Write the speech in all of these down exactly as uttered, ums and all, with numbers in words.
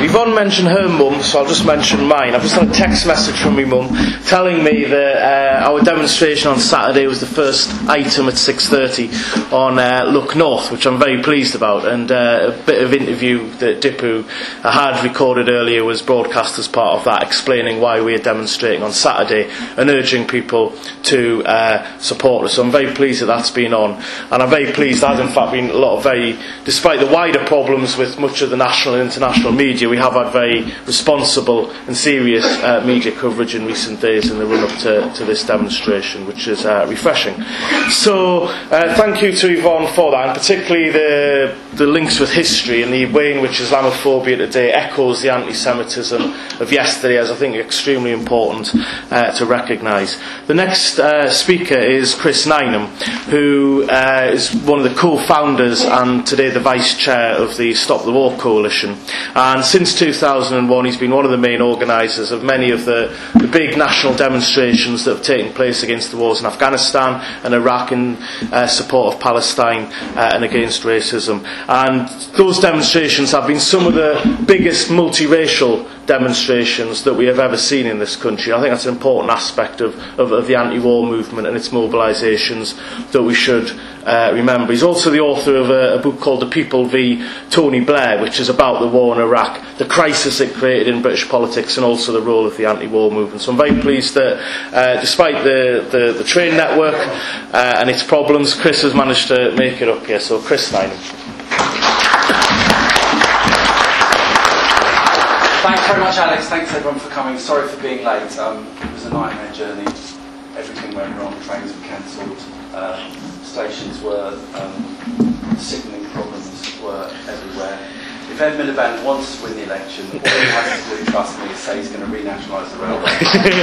Yvonne mentioned her mum, so I'll just mention mine. I've just had a text message from my mum telling me that uh, our demonstration on Saturday was the first item at six thirty on uh, Look North, which I'm very pleased about, and uh, a bit of interview that Dipu had recorded earlier was broadcast as part of that, explaining why we are demonstrating on Saturday and urging people to uh, support us. So I'm very pleased that that's been on, and I'm very pleased that has in fact been a lot of very, despite the wider problems with much of the national and international media, we have had very responsible and serious uh, media coverage in recent days in the run-up to, to this demonstration, which is uh, refreshing. So uh, thank you to Yvonne for that, and particularly the, the links with history and the way in which Islamophobia today echoes the anti-Semitism of yesterday, as I think extremely important uh, to recognise. The next uh, speaker is Chris Nineham, who uh, is one of the co-founders and today the vice chair of the Stop the War Coalition. And since two thousand one, he's been one of the main organisers of many of the, the big national demonstrations that have taken place against the wars in Afghanistan and Iraq in uh, support of Palestine uh, and against racism. And those demonstrations have been some of the biggest multiracial demonstrations that we have ever seen in this country. I think that's an important aspect of, of, of the anti-war movement and its mobilisations that we should uh, remember. He's also the author of a, a book called The People v Tony Blair, which is about the war in Iraq, the crisis it created in British politics, and also the role of the anti-war movement. So I'm very pleased that uh, despite the, the, the train network uh, and its problems, Chris has managed to make it up here. So Chris Nineham. Thanks very much, Alex. Thanks everyone for coming. Sorry for being late. Um, it was a nightmare journey. Everything went wrong. Trains were cancelled. Uh, stations were um, signalling problems were everywhere. If Ed Miliband wants to win the election, all he has to do, trust me, is say he's going to renationalise the railway.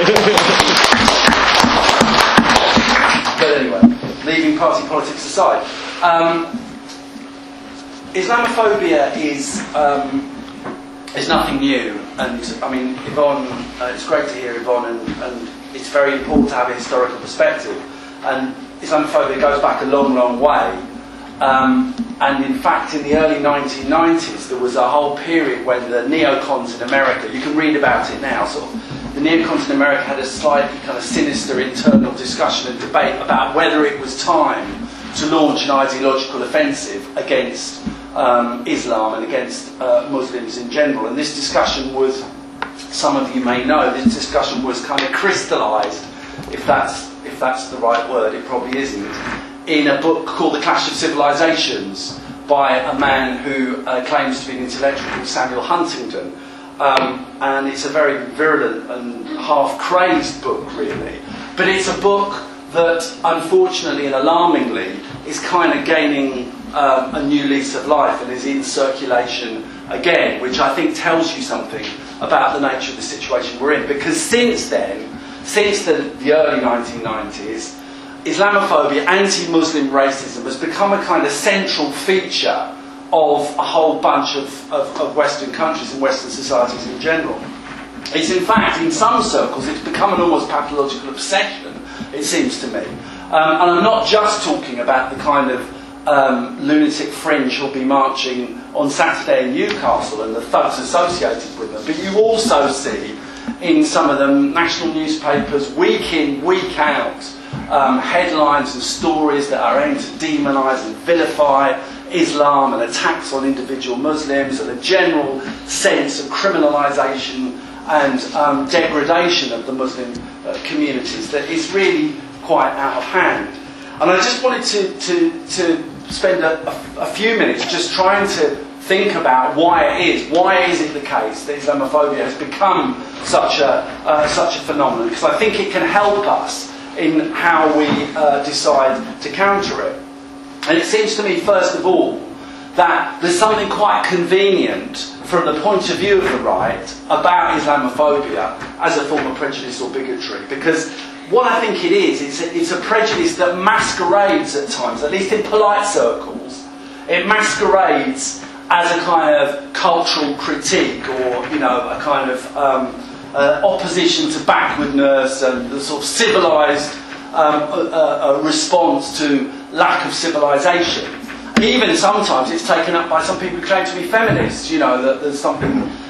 But anyway, leaving party politics aside, um, Islamophobia is. Um, It's nothing new, and I mean, Yvonne, uh, it's great to hear Yvonne, and, and it's very important to have a historical perspective. And Islamophobia goes back a long, long way. Um, and in fact, in the early nineteen nineties, there was a whole period when the neocons in America, you can read about it now, sort of, the neocons in America had a slightly kind of sinister internal discussion and debate about whether it was time to launch an ideological offensive against Um, Islam and against uh, Muslims in general. And this discussion was, some of you may know, this discussion was kind of crystallised, if that's if that's the right word, it probably isn't, in a book called The Clash of Civilizations by a man who uh, claims to be an intellectual called Samuel Huntington. Um, and it's a very virulent and half-crazed book, really. But it's a book that, unfortunately and alarmingly, is kind of gaining Um, a new lease of life and is in circulation again, which I think tells you something about the nature of the situation we're in. Because since then, since the, the early nineteen nineties, Islamophobia, anti-Muslim racism has become a kind of central feature of a whole bunch of, of, of Western countries and Western societies in general. It's in fact, in some circles, it's become an almost pathological obsession, it seems to me. Um, and I'm not just talking about the kind of Um, lunatic fringe who'll be marching on Saturday in Newcastle and the thugs associated with them, but you also see in some of the national newspapers week in, week out, um, headlines and stories that are aimed to demonise and vilify Islam and attacks on individual Muslims, and a general sense of criminalisation and um, degradation of the Muslim uh, communities that is really quite out of hand. And I just wanted to, to, to spend a, a, a few minutes just trying to think about why it is. Why is it the case that Islamophobia has become such a, uh, such a phenomenon? Because I think it can help us in how we uh, decide to counter it. And it seems to me, first of all, that there's something quite convenient from the point of view of the right about Islamophobia as a form of prejudice or bigotry. Because what I think it is, it's a, it's a prejudice that masquerades at times, at least in polite circles, it masquerades as a kind of cultural critique, or, you know, a kind of um, uh, opposition to backwardness and the sort of civilised um, a, a response to lack of civilisation. Even sometimes it's taken up by some people who claim to be feminists, you know, that there's something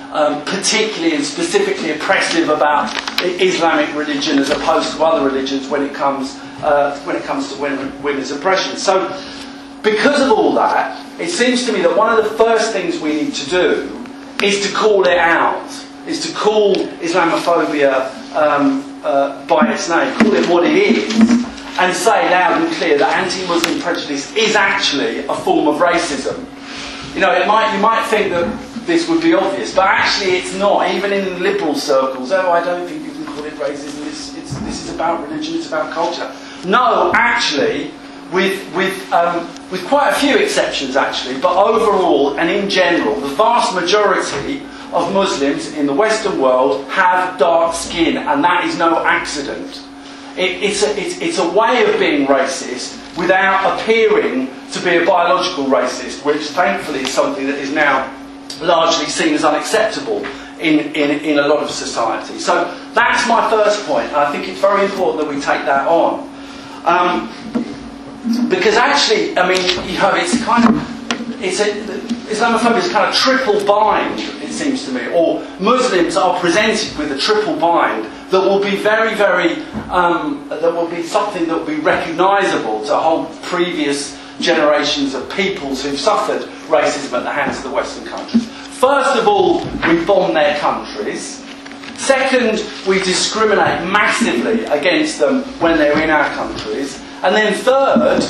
um, particularly and specifically oppressive about Islamic religion as opposed to other religions when it comes uh, when it comes to women, women's oppression. So, because of all that, it seems to me that one of the first things we need to do is to call it out, is to call Islamophobia um, uh, by its name, call it what it is, and say loud and clear that anti-Muslim prejudice is actually a form of racism. You know, it might, you might think that this would be obvious, but actually it's not, even in liberal circles. Oh, I don't think you can call it racism, it's, it's, this is about religion, it's about culture. No, actually, with, with, um, with quite a few exceptions actually, but overall and in general, the vast majority of Muslims in the Western world have dark skin, and that is no accident. It, it's, a, it's, it's a way of being racist without appearing to be a biological racist, which thankfully is something that is now largely seen as unacceptable in, in, in a lot of society. So that's my first point. I think it's very important that we take that on. Um, because actually, I mean, you know, it's kind of, it's a, Islamophobia is kind of triple bind, it seems to me, or Muslims are presented with a triple bind that will be very, very, um, that will be something that will be recognisable to whole previous generations of peoples who've suffered racism at the hands of the Western countries. First of all, we bomb their countries. Second, we discriminate massively against them when they're in our countries. And then third,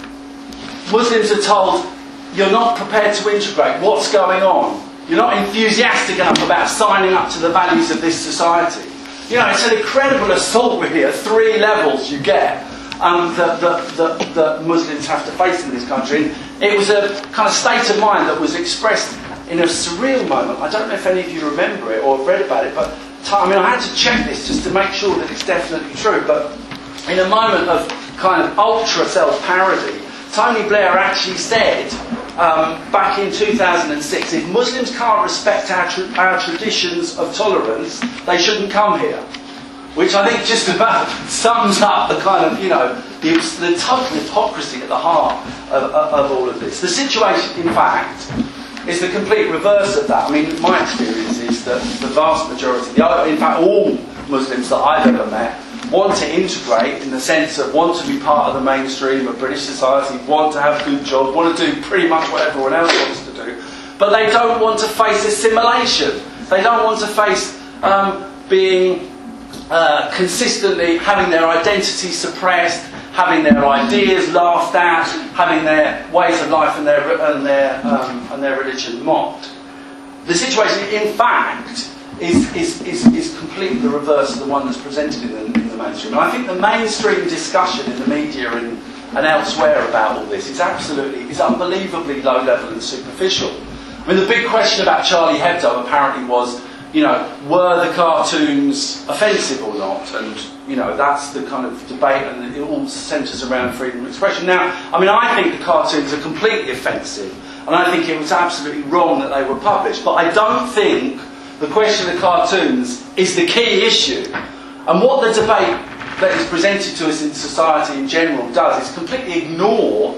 Muslims are told, you're not prepared to integrate. What's going on? You're not enthusiastic enough about signing up to the values of this society. You know, it's an incredible assault really at three levels you get um, that, that, that, that Muslims have to face in this country. And it was a kind of state of mind that was expressed in a surreal moment. I don't know if any of you remember it or read about it, but I mean, I had to check this just to make sure that it's definitely true. But in a moment of kind of ultra self-parody, Tony Blair actually said um, back in two thousand six, if Muslims can't respect our, tra our traditions of tolerance, they shouldn't come here. Which I think just about sums up the kind of, you know, the, the total hypocrisy at the heart of, of, of all of this. The situation, in fact, is the complete reverse of that. I mean, my experience is that the vast majority, in fact all Muslims that I've ever met, want to integrate in the sense of want to be part of the mainstream of British society, want to have good jobs, want to do pretty much what everyone else wants to do, but they don't want to face assimilation. They don't want to face um, being uh, consistently having their identity suppressed, having their ideas laughed at, having their ways of life and their and their um, and their religion mocked. The situation, in fact, is is is, is completely the reverse of the one that's presented in the, in the mainstream. And I think the mainstream discussion in the media and and elsewhere about all this is absolutely is unbelievably low level and superficial. I mean, the big question about Charlie Hebdo apparently was, you know, were the cartoons offensive or not? And, you know, that's the kind of debate, and it all centres around freedom of expression. Now, I mean, I think the cartoons are completely offensive, and I think it was absolutely wrong that they were published, but I don't think the question of the cartoons is the key issue. And what the debate that is presented to us in society in general does is completely ignore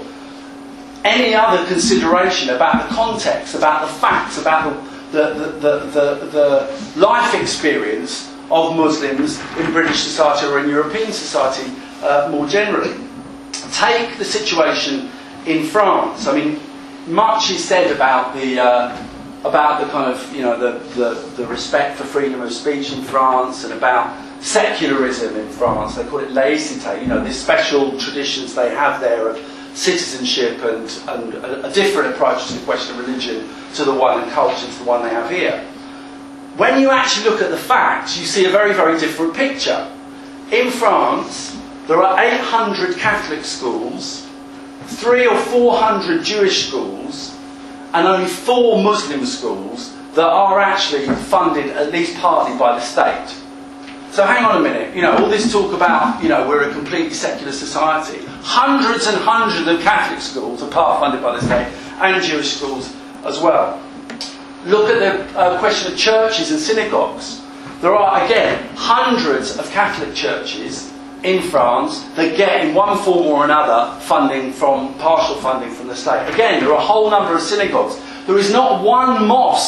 any other consideration about the context, about the facts, about the The, the, the, the life experience of Muslims in British society or in European society uh, more generally. Take the situation in France. I mean, much is said about the uh, about the kind of, you know, the, the, the respect for freedom of speech in France, and about secularism in France. They call it laïcité, you know, the special traditions they have there of citizenship and, and a, a different approach to the question of religion to the one, and culture to the one they have here. When you actually look at the facts, you see a very, very different picture. In France, there are eight hundred Catholic schools, three or four hundred Jewish schools, and only four Muslim schools that are actually funded at least partly by the state. So hang on a minute, you know, all this talk about, you know, we're a completely secular society. Hundreds and hundreds of Catholic schools are part funded by the state, and Jewish schools as well. Look at the uh, question of churches and synagogues. There are, again, hundreds of Catholic churches in France that get, in one form or another, funding from, partial funding from the state. Again, there are a whole number of synagogues. There is not one mosque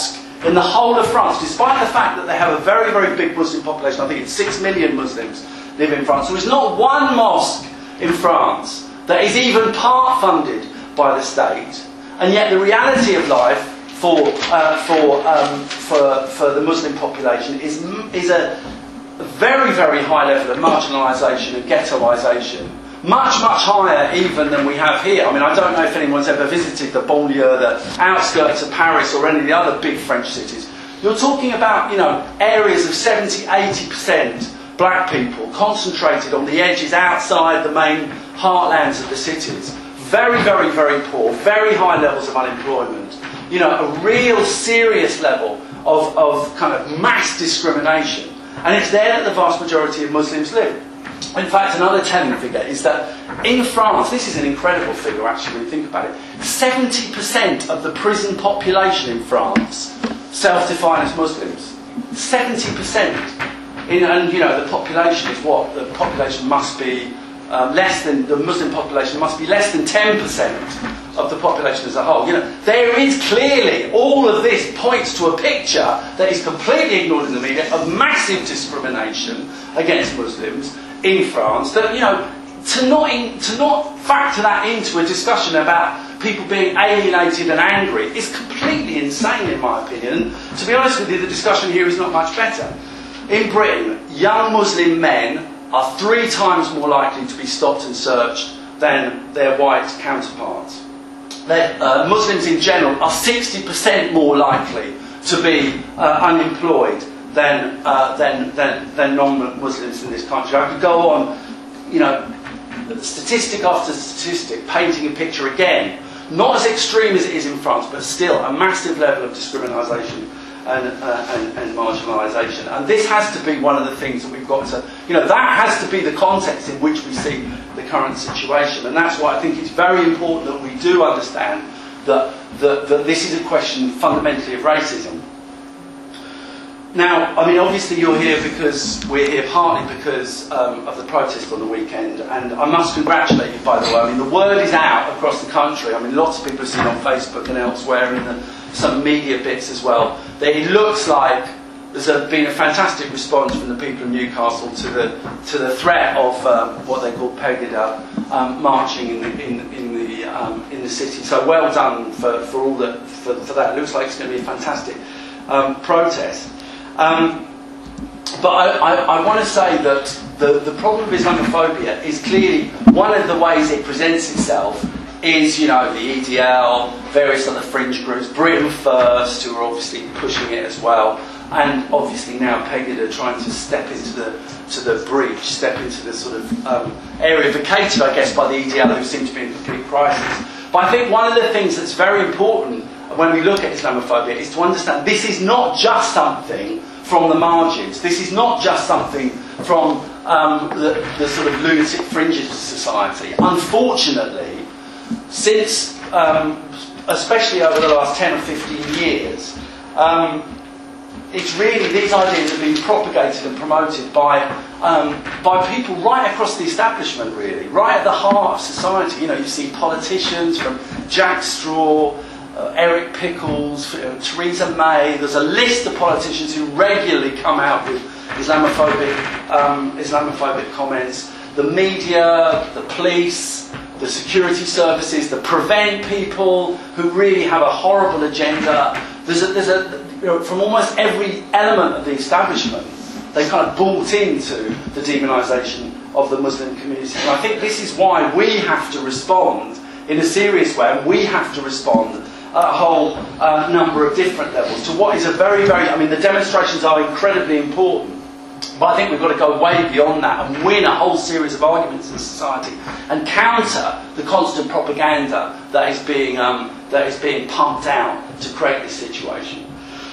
in the whole of France, despite the fact that they have a very, very big Muslim population. I think it's six million Muslims live in France. There is not one mosque in France that is even part funded by the state, and yet the reality of life for uh, for, um, for for the Muslim population is is a very, very high level of marginalisation and ghettoisation. Much, much higher even than we have here. I mean, I don't know if anyone's ever visited the banlieue, the outskirts of Paris or any of the other big French cities. You're talking about, you know, areas of seventy, eighty percent black people concentrated on the edges outside the main heartlands of the cities. Very, very, very poor, very high levels of unemployment. You know, a real serious level of, of kind of mass discrimination. And it's there that the vast majority of Muslims live. In fact, another telling figure is that in France, this is an incredible figure actually when you think about it, seventy percent of the prison population in France self-define as Muslims. seventy percent. In, and, you know, the population is what? The population must be um, less than, the Muslim population must be less than ten percent of the population as a whole. You know, there is clearly, all of this points to a picture that is completely ignored in the media of massive discrimination against Muslims in France, that, you know, to not, in, to not factor that into a discussion about people being alienated and angry is completely insane in my opinion. And to be honest with you, the discussion here is not much better. In Britain, young Muslim men are three times more likely to be stopped and searched than their white counterparts. That, uh, Muslims in general are sixty percent more likely to be uh, unemployed than, uh, than, than, than non-Muslims in this country. I could go on, you know, statistic after statistic, painting a picture again, not as extreme as it is in France, but still a massive level of discrimination and, uh, and, and marginalisation. And this has to be one of the things that we've got to, you know, that has to be the context in which we see the current situation. And that's why I think it's very important that we do understand that, that, that this is a question fundamentally of racism. Now, I mean, obviously you're here because we're here partly because um, of the protest on the weekend, and I must congratulate you, by the way. I mean, the word is out across the country. I mean, lots of people have seen on Facebook and elsewhere, in the, some media bits as well, that it looks like there's a, been a fantastic response from the people of Newcastle to the to the threat of um, what they call Pegida um, marching in the in, in the um, in the city. So well done for for all the for, for that. It looks like it's going to be a fantastic um, protest. Um, but I, I, I want to say that the, the problem of Islamophobia is clearly one of the ways it presents itself is, you know, the E D L, various other fringe groups, Britain First, who are obviously pushing it as well, and obviously now Pegida trying to step into the to the breach, step into the sort of um, area vacated, I guess, by the E D L, who seem to be in complete crisis. But I think one of the things that's very important when we look at Islamophobia is to understand this is not just something from the margins. This is not just something from um, the, the sort of lunatic fringes of society. Unfortunately, since, um, especially over the last ten or fifteen years, um, it's really, these ideas have been propagated and promoted by, um, by people right across the establishment, really, right at the heart of society. You know, you see politicians from Jack Straw, Uh, Eric Pickles, uh, Theresa May. There's a list of politicians who regularly come out with Islamophobic, um, Islamophobic comments. The media, the police, the security services, the prevent people who really have a horrible agenda. There's a, there's a, you know, from almost every element of the establishment, they kind of bought into the demonisation of the Muslim community. And I think this is why we have to respond in a serious way, and we have to respond at a whole uh, number of different levels to what is a very, very, I mean, the demonstrations are incredibly important, but I think we've got to go way beyond that and win a whole series of arguments in society and counter the constant propaganda that is being, um, that is being pumped out to create this situation.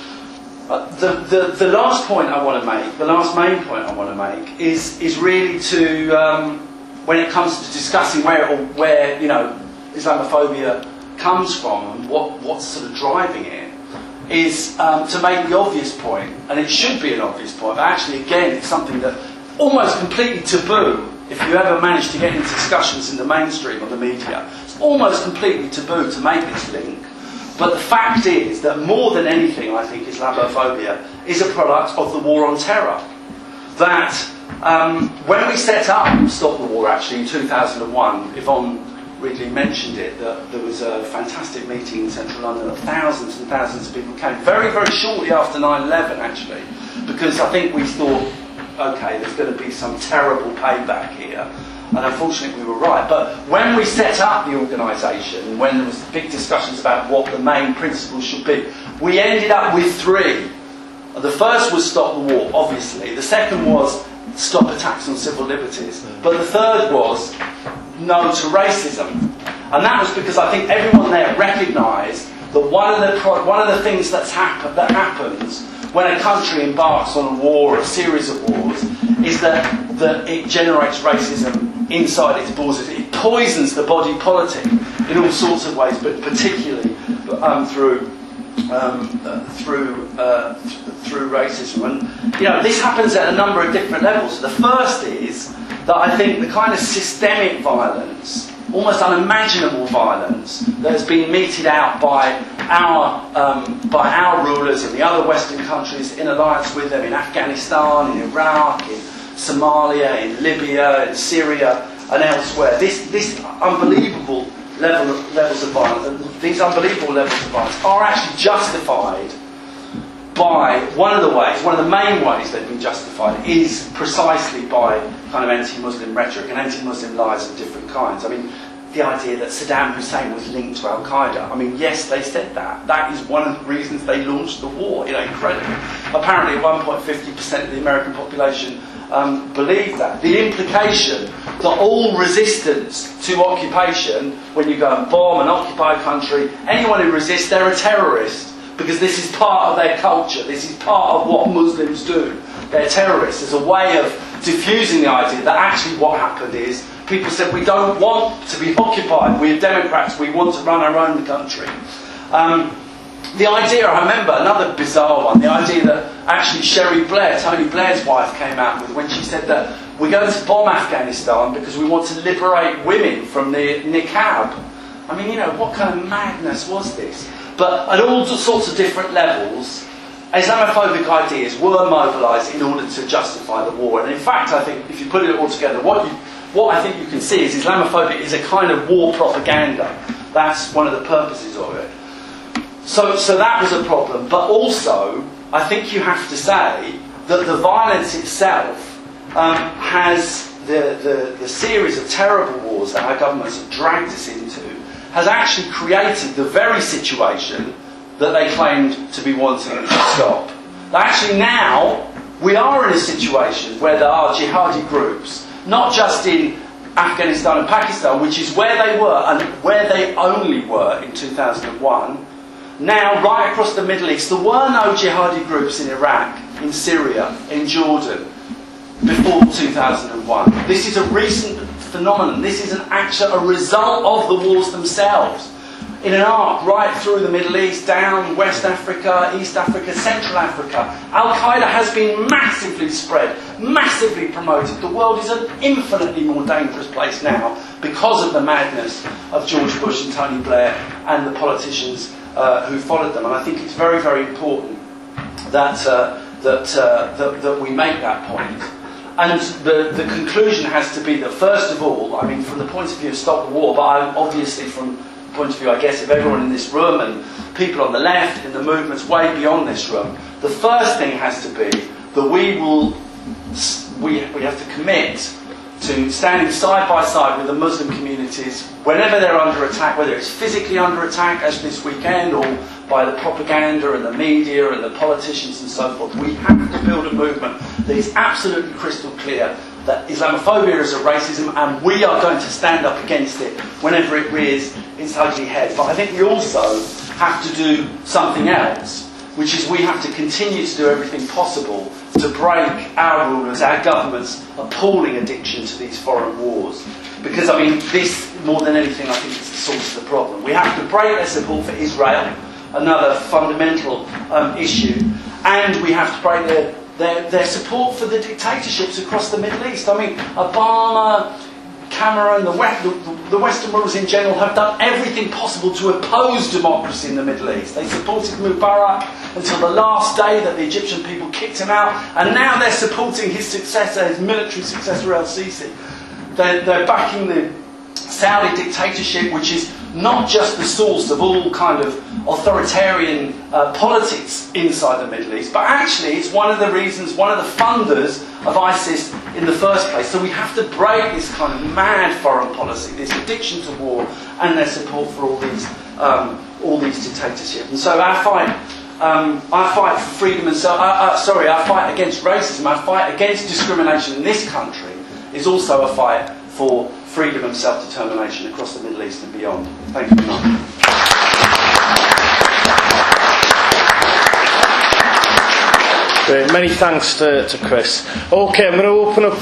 Uh, the, the, the last point I want to make, the last main point I want to make is, is really to, um, when it comes to discussing where, or where, you know, Islamophobia comes from and what, what's sort of driving it, is um, to make the obvious point, and it should be an obvious point, but actually again it's something that almost completely taboo if you ever manage to get into discussions in the mainstream or the media. It's almost completely taboo to make this link But the fact is that more than anything, I think Islamophobia is a product of the war on terror. That um, when we set up Stop the War, actually, in two thousand one, Yvonne Ridley mentioned it, that there was a fantastic meeting in central London that thousands and thousands of people came, very, very shortly after nine eleven, actually, because I think we thought, OK, there's going to be some terrible payback here. And unfortunately we were right. But when we set up the organisation, when there was big discussions about what the main principles should be, we ended up with three. The first was Stop the War, obviously. The second was Stop attacks on civil liberties. But the third was No to racism. And that was because I think everyone there recognised that one of the pro- one of the things that's happen- that happens when a country embarks on a war or a series of wars is that, that it generates racism inside its borders. It poisons the body politic in all sorts of ways, but particularly um, through um, uh, through uh, th- through racism. And you know, this happens at a number of different levels. The first is that I think the kind of systemic violence, almost unimaginable violence, that has been meted out by our um, by our rulers in the other Western countries in alliance with them in Afghanistan, in Iraq, in Somalia, in Libya, in Syria, and elsewhere. This this unbelievable level of, levels of violence, these unbelievable levels of violence, are actually justified by one of the ways, one of the main ways they've been justified is precisely by kind of anti-Muslim rhetoric and anti-Muslim lies of different kinds. I mean, the idea that Saddam Hussein was linked to Al-Qaeda. I mean, yes, they said that. That is one of the reasons they launched the war. You know, incredible. Apparently, at one point, fifty percent of the American population um, believed that. The implication that all resistance to occupation, when you go and bomb and occupy a country, anyone who resists, they're a terrorist, because this is part of their culture. This is part of what Muslims do. They're terrorists. As a way of diffusing the idea that actually what happened is people said, we don't want to be occupied. We're Democrats. We want to run our own country. Um, the idea, I remember, another bizarre one, the idea that actually Sherry Blair, Tony Blair's wife, came out with when she said that we're going to bomb Afghanistan because we want to liberate women from the niqab. I mean, you know, what kind of madness was this? But at all sorts of different levels, Islamophobic ideas were mobilised in order to justify the war. And in fact, I think, if you put it all together, what you What I think you can see is Islamophobia is a kind of war propaganda. That's one of the purposes of it. So, so that was a problem. But also, I think you have to say that the violence itself um, has, the, the, the series of terrible wars that our governments have dragged us into, has actually created the very situation that they claimed to be wanting to stop. Actually now, we are in a situation where there are jihadi groups, not just in Afghanistan and Pakistan, which is where they were and where they only were in two thousand one. Now, right across the Middle East, there were no jihadi groups in Iraq, in Syria, in Jordan before two thousand one. This is a recent phenomenon. This is an actual a result of the wars themselves. In an arc right through the Middle East, down West Africa, East Africa, Central Africa, Al-Qaeda has been massively spread, massively promoted. The world is an infinitely more dangerous place now because of the madness of George Bush and Tony Blair and the politicians uh, who followed them. And I think it's very, very important that, uh, that, uh, that, that we make that point. And the, the conclusion has to be that, first of all, I mean, from the point of view of Stop the War, but I'm obviously from point of view, I guess, of everyone in this room and people on the left in the movements way beyond this room, the first thing has to be that we will we, we have to commit to standing side by side with the Muslim communities whenever they're under attack, whether it's physically under attack as this weekend or by the propaganda and the media and the politicians and so forth. We have to build a movement that is absolutely crystal clear that Islamophobia is a racism, and we are going to stand up against it whenever it rears its ugly head. But I think we also have to do something else, which is we have to continue to do everything possible to break our rulers, our government's appalling addiction to these foreign wars. Because, I mean, this, more than anything, I think is the source of the problem. We have to break their support for Israel, another fundamental um, issue, and we have to break their Their, their support for the dictatorships across the Middle East. I mean, Obama, Cameron, the, West, the, the Western rulers in general, have done everything possible to oppose democracy in the Middle East. They supported Mubarak until the last day that the Egyptian people kicked him out, and now they're supporting his successor, his military successor, El-Sisi. They're, they're backing the Saudi dictatorship, which is not just the source of all kind of authoritarian uh, politics inside the Middle East, but actually it's one of the reasons, one of the funders of ISIS in the first place. So we have to break this kind of mad foreign policy, this addiction to war, and their support for all these um, all these dictatorships. And so our fight, um, our fight for freedom and so, uh, uh, sorry, our fight against racism, our fight against discrimination in this country is also a fight for freedom and self-determination across the Middle East and beyond. Thank you very much. Great, many thanks to, to Chris. Okay, I'm going to open up